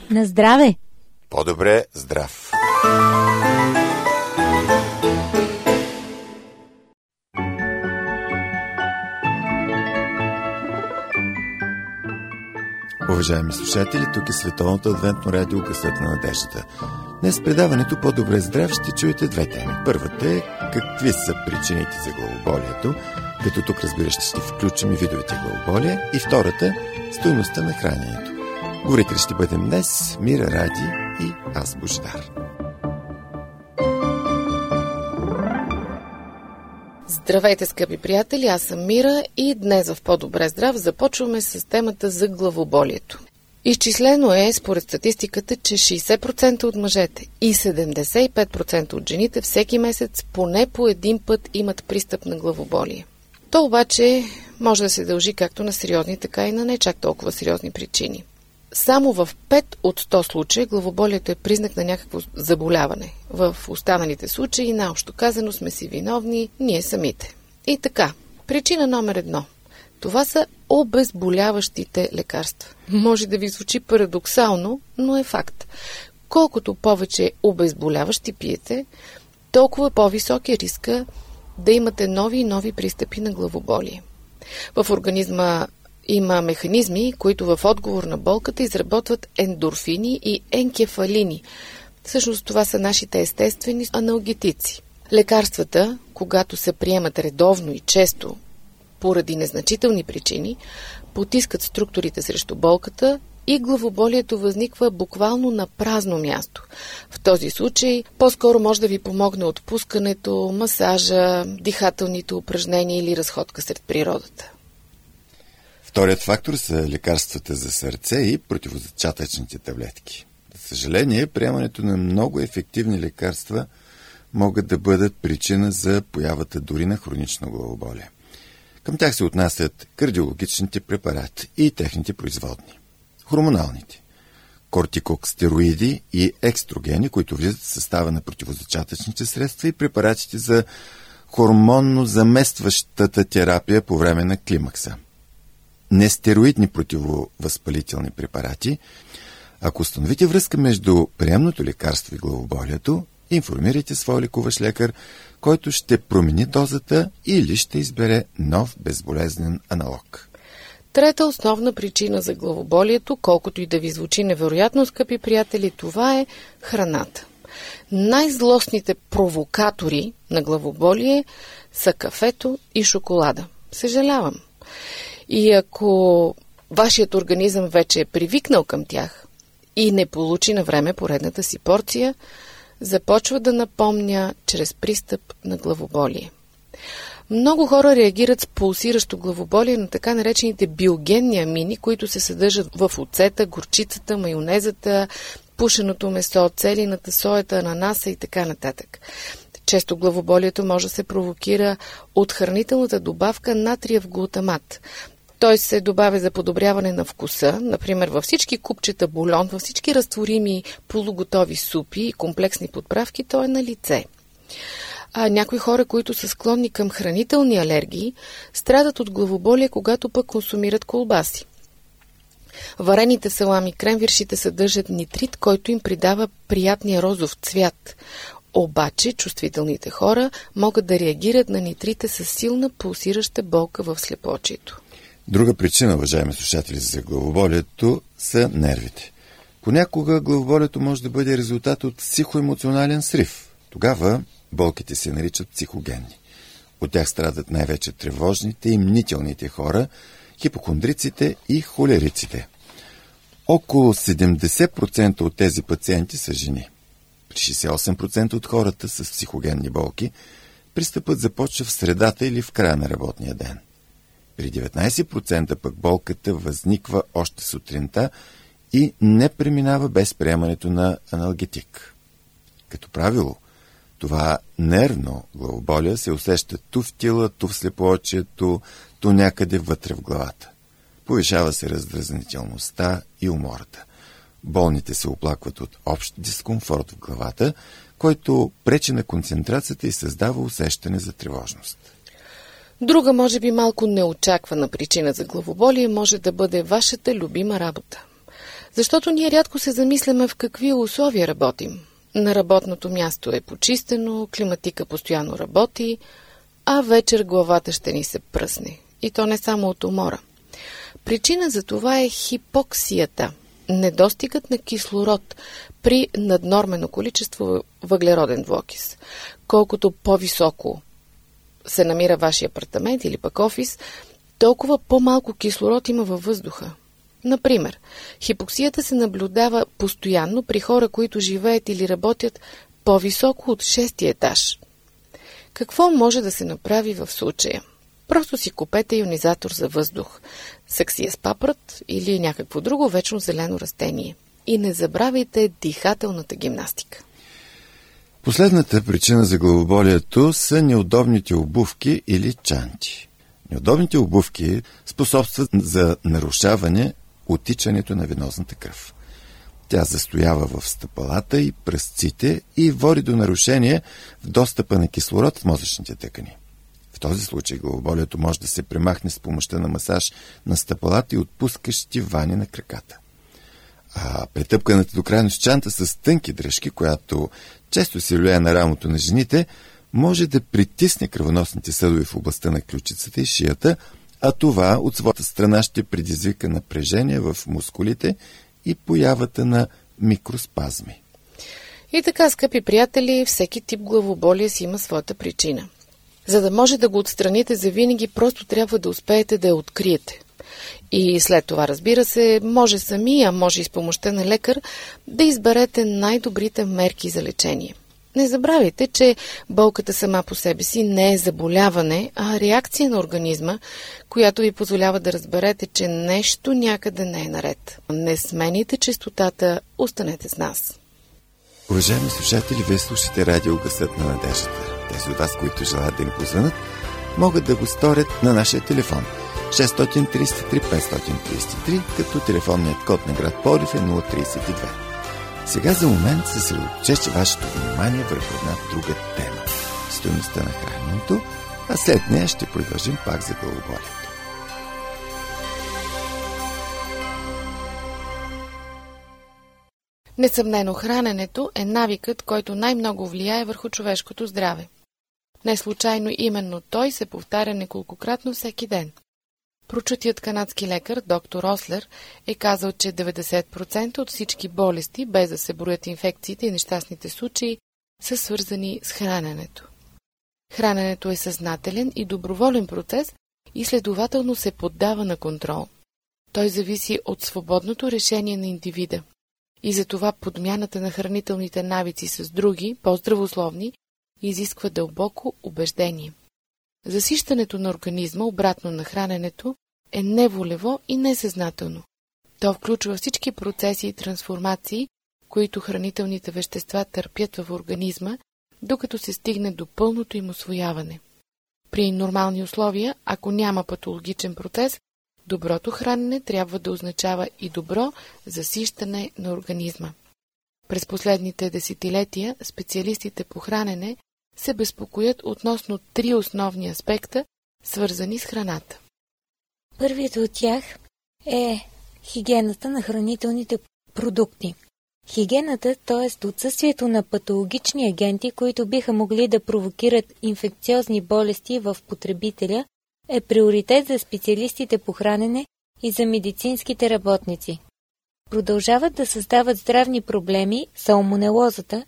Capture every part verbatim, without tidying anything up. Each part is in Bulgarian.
На здраве! По-добре здрав! Уважаеми слушатели, тук е Световното адвентно радио Гласът на надеждата. Днес в предаването По-добре здрав ще чуете две теми. Първата е какви са причините за главоболието, като тук, разбира се, ще включим и видовете главоболие. И втората – стойността на храненето. Говорители ще бъдем днес Мира Ради и аз, Божидар. Здравейте, скъпи приятели, аз съм Мира и днес в По-добре здрав започваме с темата за главоболието. Изчислено е, според статистиката, че шейсет процента от мъжете и седемдесет и пет процента от жените всеки месец поне по един път имат пристъп на главоболие. То обаче може да се дължи както на сериозни, така и на не чак толкова сериозни причини. Само в пет от сто случаи главоболието е признак на някакво заболяване. В останалите случаи, наобщо казано, сме си виновни ние самите. И така, причина номер едно. Това са обезболяващите лекарства. Може да ви звучи парадоксално, но е факт. Колкото повече обезболяващи пиете, толкова по-висок е риска да имате нови и нови пристъпи на главоболие. В организма има механизми, които в отговор на болката изработват ендорфини и енкефалини. Всъщност това са нашите естествени аналгетици. Лекарствата, когато се приемат редовно и често, поради незначителни причини, потискат структурите срещу болката и главоболието възниква буквално на празно място. В този случай по-скоро може да ви помогне отпускането, масажа, дихателните упражнения или разходка сред природата. Вторият фактор са лекарствата за сърце и противозачатъчните таблетки. За съжаление, приемането на много ефективни лекарства могат да бъдат причина за появата дори на хронично главоболие. Към тях се отнасят кардиологичните препарати и техните производни. Хормоналните – кортикостероиди и екстрогени, които влизат в състава на противозачатъчните средства, и препаратите за хормонно заместващата терапия по време на климакса. Нестероидни противовъзпалителни препарати. Ако установите връзка между приемното лекарство и главоболието, информирайте своя лекуващ лекар, който ще промени дозата или ще избере нов безболезнен аналог. Трета основна причина за главоболието, колкото и да ви звучи невероятно, скъпи приятели, това е храната. Най-злостните провокатори на главоболие са кафето и шоколада. Съжалявам. И ако вашият организъм вече е привикнал към тях и не получи на време поредната си порция, започва да напомня чрез пристъп на главоболие. Много хора реагират с пулсиращо главоболие на така наречените биогенни амини, които се съдържат в оцета, горчицата, майонезата, пушеното месо, целината, соята, ананаса и така нататък. Често главоболието може да се провокира от хранителната добавка натриев глутамат. Той се добавя за подобряване на вкуса, например във всички купчета бульон, във всички разтворими полуготови супи и комплексни подправки, той е на лице. А някои хора, които са склонни към хранителни алергии, страдат от главоболие, когато пък консумират колбаси. Варените салами, кремвиршите съдържат нитрит, който им придава приятния розов цвят. Обаче чувствителните хора могат да реагират на нитрите с силна пулсираща болка в слепоочието. Друга причина, уважаеми слушатели, за главоболието са нервите. Понякога главоболието може да бъде резултат от психоемоционален срив. Тогава болките се наричат психогенни. От тях страдат най-вече тревожните и мнителните хора, хипохондриците и холериците. Около седемдесет процента от тези пациенти са жени. При шейсет и осем процента от хората с психогенни болки пристъпът започва в средата или в края на работния ден. При деветнайсет процента пък болката възниква още сутринта и не преминава без приемането на аналгетик. Като правило, това нервно главоболие се усеща ту в тила, ту в слепоочието, ту някъде вътре в главата. Повишава се раздразнителността и умората. Болните се оплакват от общ дискомфорт в главата, който пречи на концентрацията и създава усещане за тревожност. Друга, може би малко неочаквана причина за главоболие може да бъде вашата любима работа. Защото ние рядко се замисляме в какви условия работим. На работното място е почистено, климатика постоянно работи, а вечер главата ще ни се пръсне. И то не само от умора. Причина за това е хипоксията, недостигът на кислород при наднормено количество въглероден двуокис. Колкото по-високо се намира вашия апартамент или пък офис, толкова по-малко кислород има във въздуха. Например, хипоксията се наблюдава постоянно при хора, които живеят или работят по-високо от шестия етаж. Какво може да се направи в случая? Просто си купете ионизатор за въздух, саксия с папрат или някакво друго вечно зелено растение. И не забравяйте дихателната гимнастика. Последната причина за главоболието са неудобните обувки или чанти. Неудобните обувки способстват за нарушаване отичането на венозната кръв. Тя застоява в стъпалата и пръстците и води до нарушение в достъпа на кислород в мозъчните тъкани. В този случай главоболието може да се премахне с помощта на масаж на стъпалата и отпускащи вани на краката. А претъпканата до крайност чанта с тънки дръжки, която често се влияе на рамото на жените, може да притисне кръвоносните съдове в областта на ключицата и шията, а това от своята страна ще предизвика напрежение в мускулите и появата на микроспазми. И така, скъпи приятели, всеки тип главоболие си има своята причина. За да може да го отстраните завинаги, просто трябва да успеете да я откриете. И след това, разбира се, може сами, а може и с помощта на лекар, да изберете най-добрите мерки за лечение. Не забравяйте, че болката сама по себе си не е заболяване, а реакция на организма, която ви позволява да разберете, че нещо някъде не е наред. Не смените честотата, останете с нас. Уважаеми слушатели, вие слушате радио Гласът на надеждата. Тези от вас, които желаят да им позвънат, могат да го сторят на нашия телефон шест три три пет три три, като телефонният код на град Пловдив е нула тридесет и две. Сега за момент съсредоточете вашето внимание върху една друга тема – стойността на храненето, а след нея ще продължим пак за главоболието. Несъмнено, храненето е навикът, който най-много влияе върху човешкото здраве. Не случайно именно той се повтаря неколкократно всеки ден. Прочутият канадски лекар доктор Ослер е казал, че деветдесет процента от всички болести, без да се броят инфекциите и нещастните случаи, са свързани с храненето. Храненето е съзнателен и доброволен процес и следователно се поддава на контрол. Той зависи от свободното решение на индивида. И затова подмяната на хранителните навици с други, по-здравословни, изисква дълбоко убеждение. Засищането на организма, обратно на храненето, е неволево и несъзнателно. То включва всички процеси и трансформации, които хранителните вещества търпят в организма, докато се стигне до пълното им усвояване. При нормални условия, ако няма патологичен процес, доброто хранене трябва да означава и добро засищане на организма. През последните десетилетия специалистите по хранене се безпокоят относно три основни аспекта, свързани с храната. Първият от тях е хигиената на хранителните продукти. Хигиената, т.е. отсъствието на патологични агенти, които биха могли да провокират инфекциозни болести в потребителя, е приоритет за специалистите по хранене и за медицинските работници. Продължават да създават здравни проблеми салмонелозата.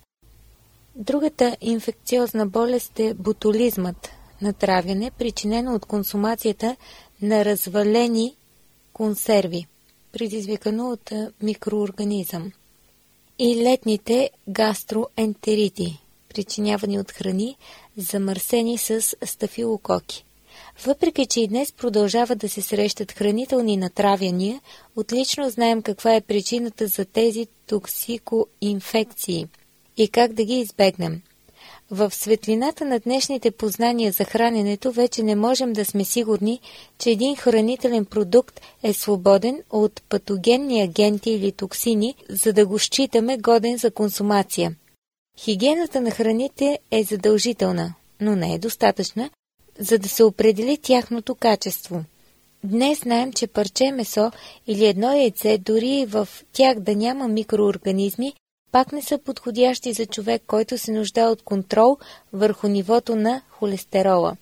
Другата инфекциозна болест е ботулизмът, натравяне, причинено от консумацията на развалени консерви, предизвикано от микроорганизъм. И летните гастроентерити, причинявани от храни, замърсени с стафилококи. Въпреки че и днес продължават да се срещат хранителни натравяния, отлично знаем каква е причината за тези токсикоинфекции и как да ги избегнем. В светлината на днешните познания за храненето вече не можем да сме сигурни, че един хранителен продукт е свободен от патогенни агенти или токсини, за да го считаме годен за консумация. Хигиената на храните е задължителна, но не е достатъчна, за да се определи тяхното качество. Днес знаем, че парче месо или едно яйце, дори в тях да няма микроорганизми, пак не са подходящи за човек, който се нуждае от контрол върху нивото на холестерола.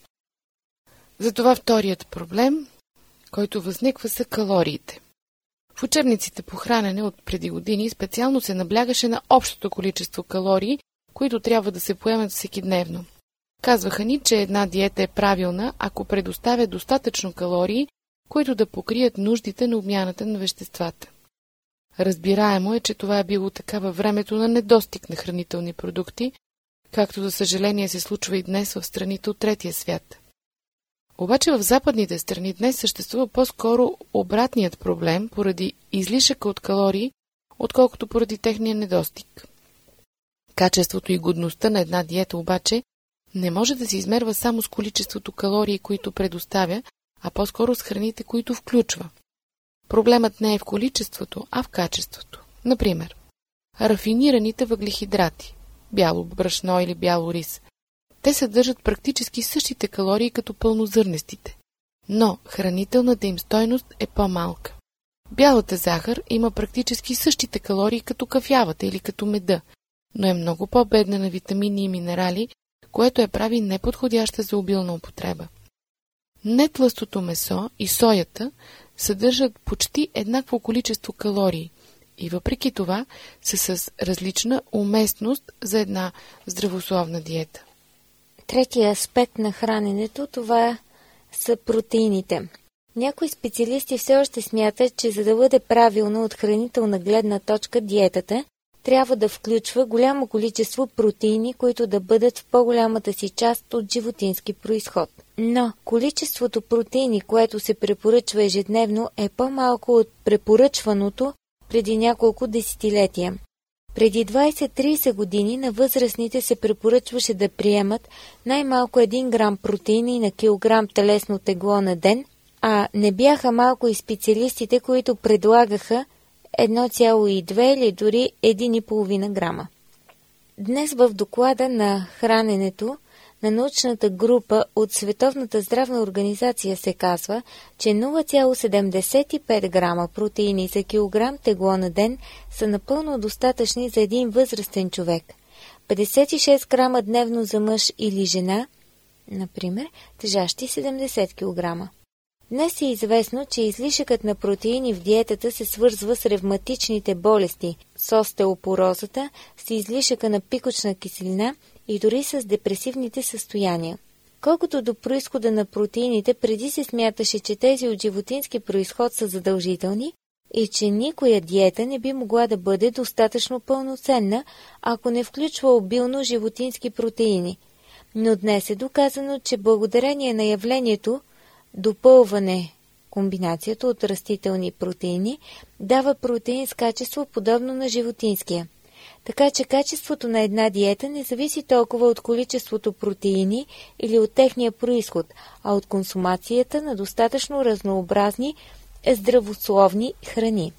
Затова вторият проблем, който възниква, са калориите. В учебниците по хранене от преди години специално се наблягаше на общото количество калории, които трябва да се поемат всекидневно. Казваха ни, че една диета е правилна, ако предоставя достатъчно калории, които да покрият нуждите на обмяната на веществата. Разбираемо е, че това е било така във времето на недостиг на хранителни продукти, както за съжаление се случва и днес в страните от третия свят. Обаче в западните страни днес съществува по-скоро обратният проблем поради излишъка от калории, отколкото поради техния недостиг. Качеството и годността на една диета обаче не може да се измерва само с количеството калории, които предоставя, а по-скоро с храните, които включва. Проблемът не е в количеството, а в качеството. Например, рафинираните въглехидрати, бяло брашно или бяло рис. Те съдържат практически същите калории като пълнозърнестите, но хранителната им стойност е по-малка. Бялата захар има практически същите калории като кафявата или като меда, но е много по-бедна на витамини и минерали, което я прави неподходяща за обилна употреба. Нетлъстото месо и соята съдържат почти еднакво количество калории и въпреки това са с различна уместност за една здравословна диета. Третия аспект на храненето, това са протеините. Някои специалисти все още смятат, че за да бъде правилно от хранителна гледна точка диетата, трябва да включва голямо количество протеини, които да бъдат в по-голямата си част от животински произход. Но количеството протеини, което се препоръчва ежедневно, е по-малко от препоръчваното преди няколко десетилетия. Преди двайсет-трийсет години на възрастните се препоръчваше да приемат най-малко един грам протеини на килограм телесно тегло на ден, а не бяха малко и специалистите, които предлагаха едно цяло и две или дори един и половина грама. Днес в доклада на храненето на научната група от Световната здравна организация се казва, че нула цяло седемдесет и пет грама протеини за килограм тегло на ден са напълно достатъчни за един възрастен човек. петдесет и шест грама дневно за мъж или жена, например, тежащи седемдесет килограма. Днес е известно, че излишъкът на протеини в диетата се свързва с ревматичните болести, с остеопорозата, с излишъка на пикочна киселина и дори с депресивните състояния. Колкото до произхода на протеините, преди се смяташе, че тези от животински произход са задължителни и че никоя диета не би могла да бъде достатъчно пълноценна, ако не включва обилно животински протеини. Но днес е доказано, че благодарение на явлението допълване, комбинацията от растителни протеини, дава протеин с качество подобно на животинския. Така че качеството на една диета не зависи толкова от количеството протеини или от техния произход, а от консумацията на достатъчно разнообразни здравословни храни.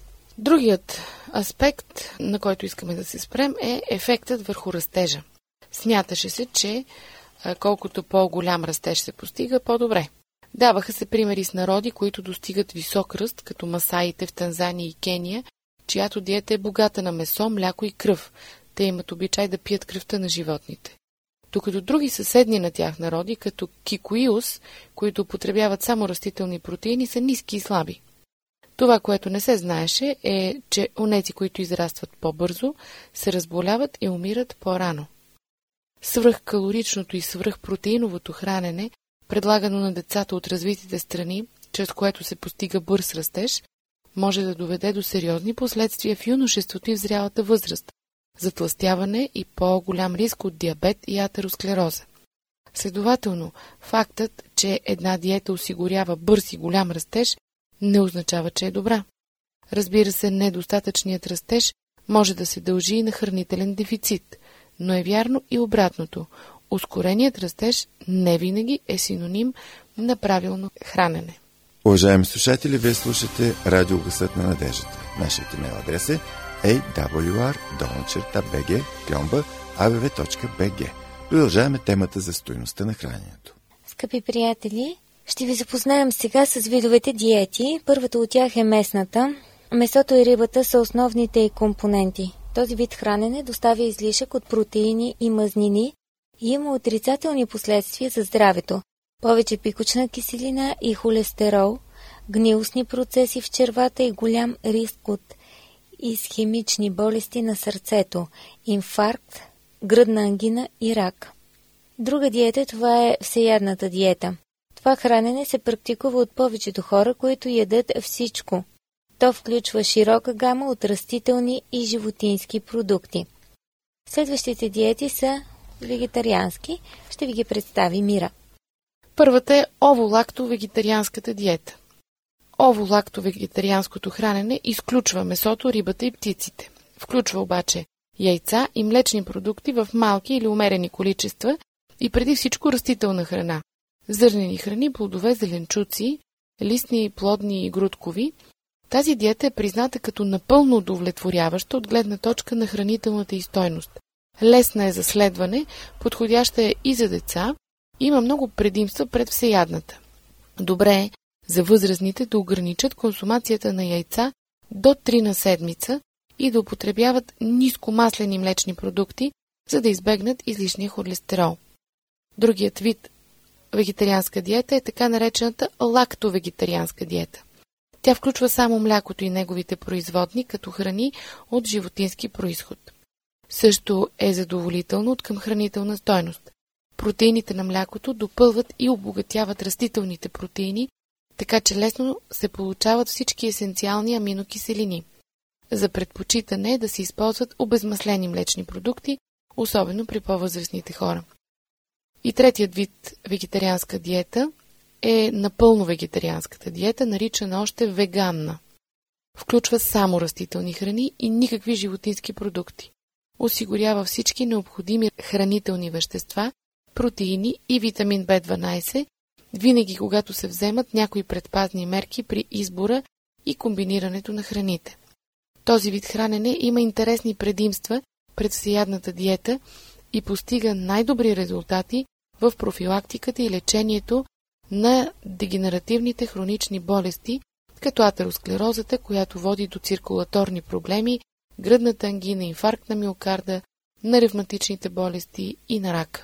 Другият аспект, на който искаме да се спрем, е ефектът върху растежа. Смяташе се, че колкото по-голям растеж се постига, по-добре. Даваха се примери с народи, които достигат висок ръст, като масаите в Танзания и Кения, чиято диета е богата на месо, мляко и кръв. Те имат обичай да пият кръвта на животните. Докато други съседни на тях народи, като Кикуиус, които употребяват само растителни протеини, са ниски и слаби. Това, което не се знаеше, е, че онези, които израстват по-бързо, се разболяват и умират по-рано. Свръхкалоричното и свръхпротеиновото хранене, предлагано на децата от развитите страни, чрез което се постига бърз растеж, може да доведе до сериозни последствия в юношеството и в зрялата възраст, затлъстяване и по-голям риск от диабет и атеросклероза. Следователно, фактът, че една диета осигурява бърз и голям растеж, не означава, че е добра. Разбира се, недостатъчният растеж може да се дължи и на хранителен дефицит, но е вярно и обратното. Ускореният растеж не винаги е синоним на правилно хранене. Уважаеми слушатели, вие слушате Радио Гласът на надеждата. Нашият имейл адрес е ей дабъл ю ар долна черта би джи тире а бе ве точка би джи. Продължаваме темата за стойността на храненето. Скъпи приятели, Ще ви запознаем сега с видовете диети. Първата от тях е местната. Месото и рибата са основните й компоненти. Този вид хранене доставя излишък от протеини и мазнини и има отрицателни последствия за здравето. Повече пикочна киселина и холестерол, гнилостни процеси в червата и голям риск от исхемични болести на сърцето, инфаркт, гръдна ангина и рак. Друга диета, това е всеядната диета. Това хранене се практикува от повечето хора, които ядат всичко. То включва широка гама от растителни и животински продукти. Следващите диети са вегетариански. Ще ви ги представи Мира. Първата е ово-лакто-вегетарианската диета. Ово-лакто-вегетарианското хранене изключва месото, рибата и птиците. Включва обаче яйца и млечни продукти в малки или умерени количества и преди всичко растителна храна. Зърнени храни, плодове, зеленчуци, листни, плодни и грудкови. Тази диета е призната като напълно удовлетворяваща от гледна точка на хранителната й стойност. Лесна е за следване, подходяща е и за деца, има много предимства пред всеядната. Добре е за възрастните да ограничат консумацията на яйца до три на седмица и да употребяват нискомаслени млечни продукти, за да избегнат излишния холестерол. Другият вид вегетарианска диета е така наречената лактовегетарианска диета. Тя включва само млякото и неговите производни като храни от животински происход. Също е задоволително от към хранителна стойност. Протеините на млякото допълват и обогатяват растителните протеини, така че лесно се получават всички есенциални аминокиселини. За предпочитане е да се използват обезмаслени млечни продукти, особено при по-възрастните хора. И третият вид вегетарианска диета е напълно вегетарианската диета, наричана още веганна. Включва само растителни храни и никакви животински продукти. Осигурява всички необходими хранителни вещества, протеини и витамин Б дванадесет, винаги когато се вземат някои предпазни мерки при избора и комбинирането на храните. Този вид хранене има интересни предимства пред всеядната диета и постига най-добри резултати в профилактиката и лечението на дегенеративните хронични болести, като атеросклерозата, която води до циркулаторни проблеми, гръдната ангина, инфаркт на миокарда, на ревматичните болести и на рака.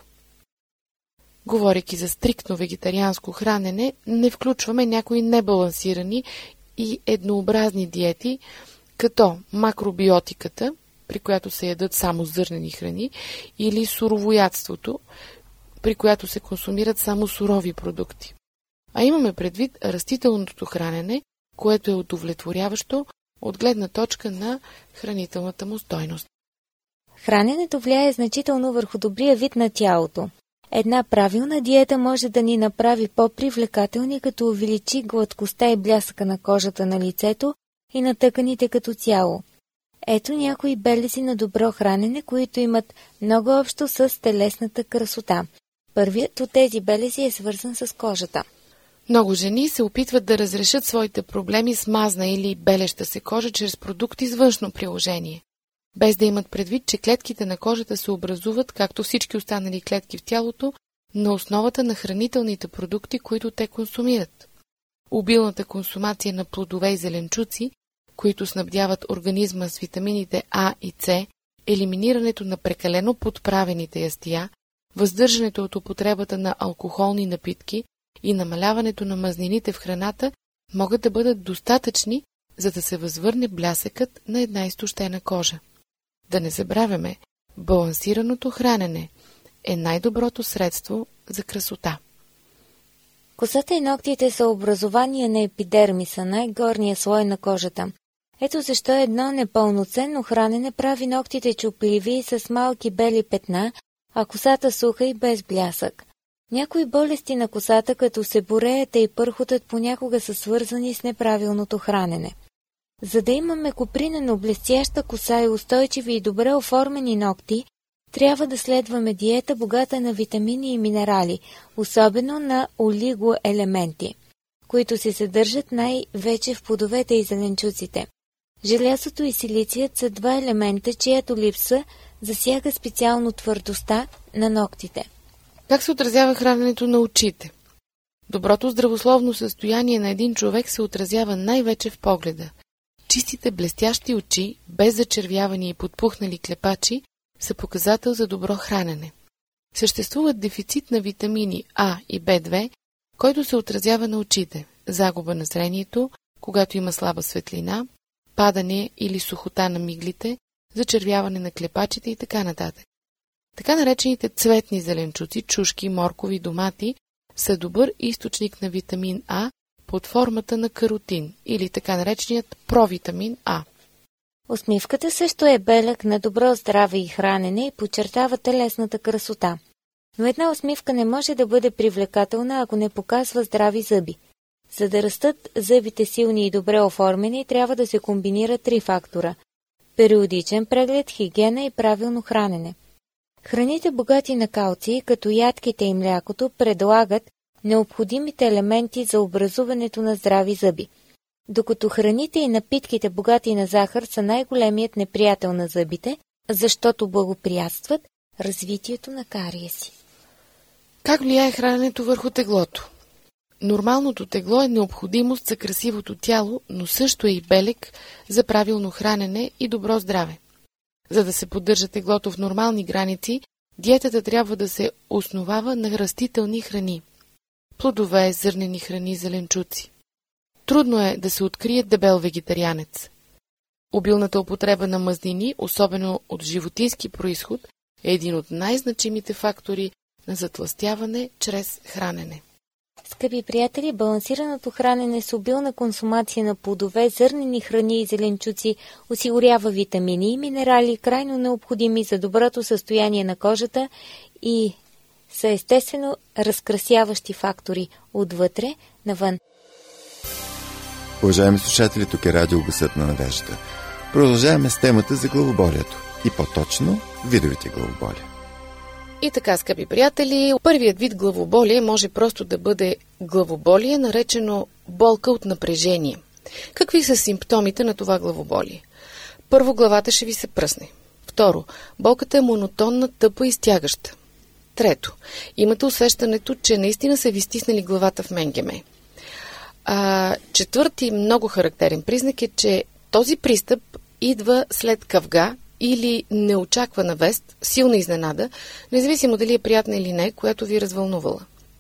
Говорейки за стриктно вегетарианско хранене, не включваме някои небалансирани и еднообразни диети, като макробиотиката, при която се ядат само зърнени храни, или суровоядството, при която се консумират само сурови продукти. А имаме предвид растителното хранене, което е удовлетворяващо от гледна точка на хранителната му стойност. Храненето влияе значително върху добрия вид на тялото. Една правилна диета може да ни направи по-привлекателни, като увеличи гладкостта и блясъка на кожата на лицето и на тъканите като цяло. Ето някои белези на добро хранене, които имат много общо с телесната красота. Първият от тези белези е свързан с кожата. Много жени се опитват да разрешат своите проблеми с мазна или белеща се кожа чрез продукти с външно приложение, без да имат предвид, че клетките на кожата се образуват, както всички останали клетки в тялото, на основата на хранителните продукти, които те консумират. Обилната консумация на плодове и зеленчуци, които снабдяват организма с витамините А и С, елиминирането на прекалено подправените ястия, въздържането от употребата на алкохолни напитки и намаляването на мазнините в храната могат да бъдат достатъчни, за да се възвърне блясъкът на една изтощена кожа. Да не забравяме, балансираното хранене е най-доброто средство за красота. Косата и ногтите са образование на епидермиса, най-горния слой на кожата. Ето защо едно непълноценно хранене прави ногтите чупливи и с малки бели петна, а косата суха и без блясък. Някои болести на косата, като себореята и пърхотът, понякога са свързани с неправилното хранене. За да имаме копринено блестяща коса и устойчиви и добре оформени ногти, трябва да следваме диета, богата на витамини и минерали, особено на олигоелементи, които се съдържат най-вече в плодовете и зеленчуците. Желязото и силицият са два елемента, чиято липса засяга специално твърдостта на ногтите. Как се отразява храненето на очите? Доброто здравословно състояние на един човек се отразява най-вече в погледа. Чистите блестящи очи, без зачервявани и подпухнали клепачи, са показател за добро хранене. Съществува дефицит на витамини А и Б две, който се отразява на очите, загуба на зрението, когато има слаба светлина, падане или сухота на миглите, зачервяване на клепачите и така нататък. Така наречените цветни зеленчуци, чушки, моркови, домати са добър източник на витамин А под формата на каротин или така нареченият провитамин А. Усмивката също е белег на добро здраве и хранене и подчертава телесната красота. Но една усмивка не може да бъде привлекателна, ако не показва здрави зъби. За да растат зъбите силни и добре оформени, трябва да се комбинират три фактора – периодичен преглед, хигиена и правилно хранене. Храните богати на калций, като ядките и млякото, предлагат необходимите елементи за образуването на здрави зъби. Докато храните и напитките богати на захар са най-големият неприятел на зъбите, защото благоприятстват развитието на кариеси. Как влияе храненето върху теглото? Нормалното тегло е необходимост за красивото тяло, но също е и белег за правилно хранене и добро здраве. За да се поддържа теглото в нормални граници, диетата трябва да се основава на растителни храни – плодове, зърнени храни, зеленчуци. Трудно е да се открие дебел вегетарианец. Обилната употреба на мазнини, особено от животински происход, е един от най-значимите фактори на затлъстяване чрез хранене. Скъпи приятели, балансираното хранене с обилна консумация на плодове, зърнени храни и зеленчуци осигурява витамини и минерали, крайно необходими за доброто състояние на кожата и са естествено разкрасяващи фактори отвътре навън. Уважаеми слушатели, тук е радио Гласът на надеждата. Продължаваме с темата за главоболието и по-точно видовете главоболие. И така, скъпи приятели, първият вид главоболие може просто да бъде главоболие, наречено болка от напрежение. Какви са симптомите на това главоболие? Първо, главата ще ви се пръсне. Второ, болката е монотонна, тъпа и стягаща. Трето, имате усещането, че наистина са ви стиснали главата в менгеме. А, четвърти много характерен признак е, че този пристъп идва след кавга или неочаквана вест, силна изненада, независимо дали е приятна или не, която ви е развълнувала.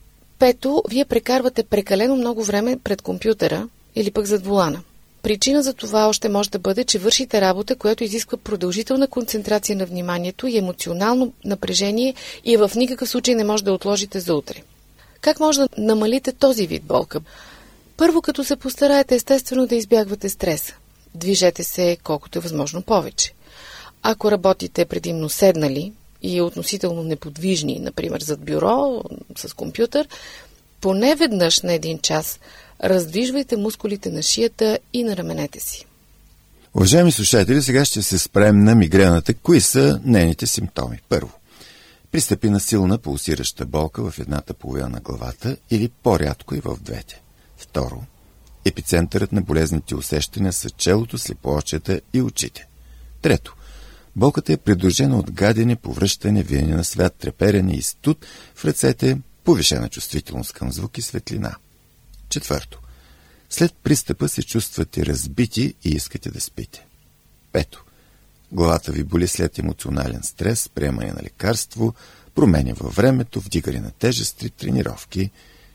Пето, вие прекарвате прекалено много време пред компютъра или пък зад волана. Причина за това още може да бъде, че вършите работа, която изисква продължителна концентрация на вниманието и емоционално напрежение и в никакъв случай не може да отложите за утре. Как може да намалите този вид болка? Първо, като се постараете естествено да избягвате стреса. Движете се колкото е възможно повече. Ако работите предимно седнали и относително неподвижни, например зад бюро, с компютър, поне веднъж на един час раздвижвайте мускулите на шията и на раменете си. Уважаеми слушатели, сега ще се спрем на мигрената. Кои са нейните симптоми? Първо, пристъпи на силна пулсираща болка в едната половина на главата или по-рядко и в двете. Второ, епицентърът на болезните усещания са челото, слепоочията и очите. Трето, болката е придружена от гадене, повръщане, виене на свят, треперене и студ в ръцете, повишена чувствителност към звук и светлина. Четвърто, след пристъпа се чувствате разбити и искате да спите. Пето, главата ви боли след емоционален стрес, приемане на лекарство, промени във времето, вдигане на тежести, тренировки.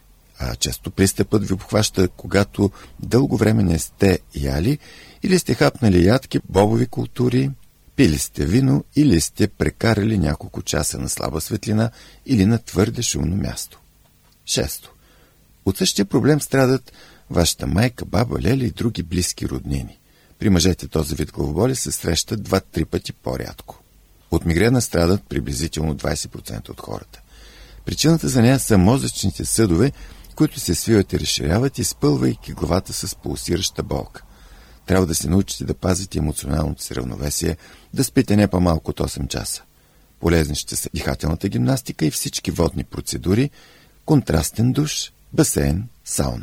А често пристъпът ви обхваща, когато дълго време не сте яли или сте хапнали ядки, бобови култури, пили сте вино или сте прекарали няколко часа на слаба светлина или на твърде шумно място. Шесто. От същия проблем страдат вашата майка, баба, леля и други близки роднини. При мъжете този вид главоболие се среща два-три пъти по-рядко. От мигрена страдат приблизително двайсет процента от хората. Причината за нея са мозъчните съдове, които се свиват и разширяват, изпълвайки главата с пулсираща болка. Трябва да се научите да пазите емоционалното си равновесие, да спите не по-малко от осем часа. Полезни ще са дихателната гимнастика и всички водни процедури, контрастен душ, басейн, сауна.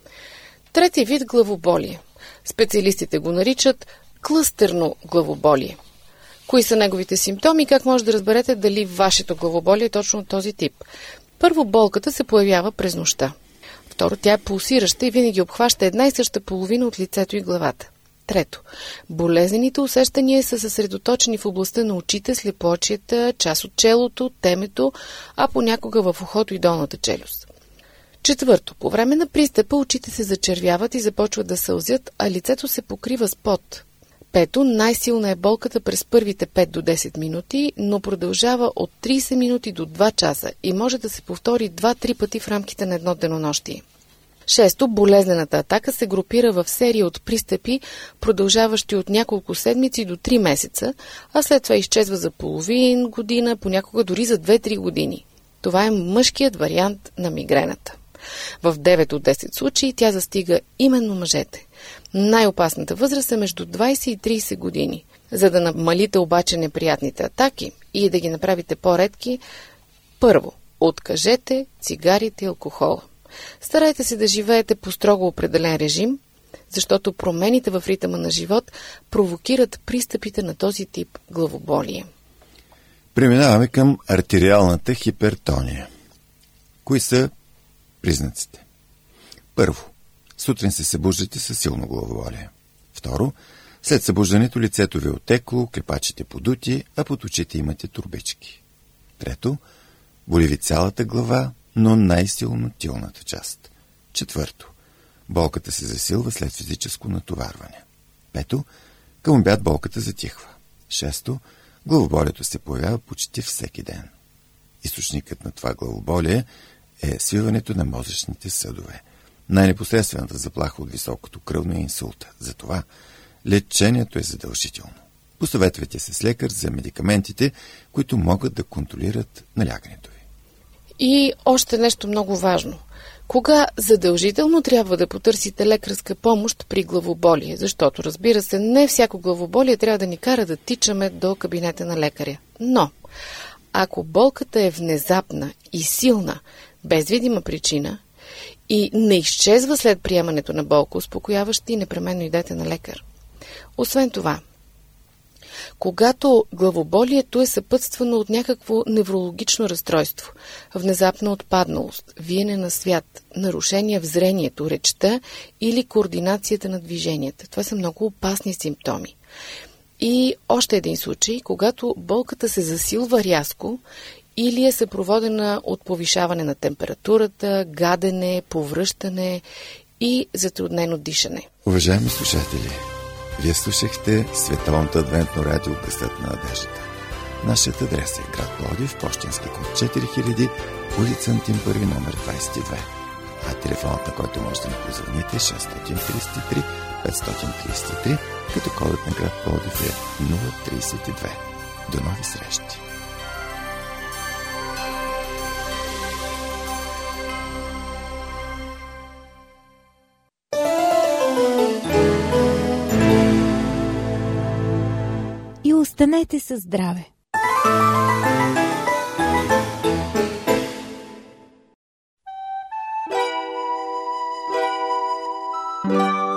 Трети вид главоболие. Специалистите го наричат клъстерно главоболие. Кои са неговите симптоми и как може да разберете дали вашето главоболие е точно от този тип? Първо, болката се появява през нощта. Второ, тя е пулсираща и винаги обхваща една и съща половина от лицето и главата. Трето, болезнените усещания са съсредоточени в областта на очите, слепоочията, част от челото, темето, а понякога в ухото и долната челюст. Четвърто, по време на пристъпа очите се зачервяват и започват да сълзят, а лицето се покрива с пот. Пето, най-силна е болката през първите пет до десет минути, но продължава от трийсет минути до два часа и може да се повтори два-три пъти в рамките на едно денонощие. Шесто, болезнената атака се групира в серия от пристъпи, продължаващи от няколко седмици до три месеца, а след това изчезва за половин година, понякога дори за две-три години. Това е мъжкият вариант на мигрената. В девет от десет случаи тя застига именно мъжете. Най-опасната възраст е между двайсет и трийсет години. За да намалите обаче неприятните атаки и да ги направите по-редки, първо, откажете цигарите и алкохола. Старайте се да живеете по строго определен режим, защото промените в ритъма на живот провокират пристъпите на този тип главоболие. Преминаваме към артериалната хипертония. Кои са признаците? Първо, сутрин се събуждате със силно главоболие. Второ, след събуждането лицето ви е отекло, клепачите подути, а под очите имате турбички. Трето, боли ви цялата глава, но най-силно тилната част. Четвърто, болката се засилва след физическо натоварване. Пето, към обяд болката затихва. Шесто, главоболието се появява почти всеки ден. Източникът на това главоболие е свиването на мозъчните съдове. Най-непосредствената заплаха от високото кръвно е инсулта. Затова лечението е задължително. Посъветвайте се с лекар за медикаментите, които могат да контролират налягането ви. И още нещо много важно. Кога задължително трябва да потърсите лекарска помощ при главоболие? Защото, разбира се, не всяко главоболие трябва да ни кара да тичаме до кабинета на лекаря. Но, ако болката е внезапна и силна, без видима причина и не изчезва след приемането на болка успокояващи, непременно идете на лекар. Освен това, когато главоболието е съпътствано от някакво неврологично разстройство, внезапна отпадналост, виене на свят, нарушение в зрението, речта или координацията на движенията. Това са много опасни симптоми. И още един случай, когато болката се засилва рязко или е съпроводена от повишаване на температурата, гадене, повръщане и затруднено дишане. Уважаеми слушатели, вие слушахте Световното адвентно радио Гласът на надеждата. Нашият адрес е град Пловдив, пощенски код четири хиляди, улица Антим първи, номер двайсет и две. А телефонът, на който може да ни позвоните, е шест три три пет три три, като кодът на град Пловдив е нула трийсет и две. До нови срещи! И останете със здраве! Thank you.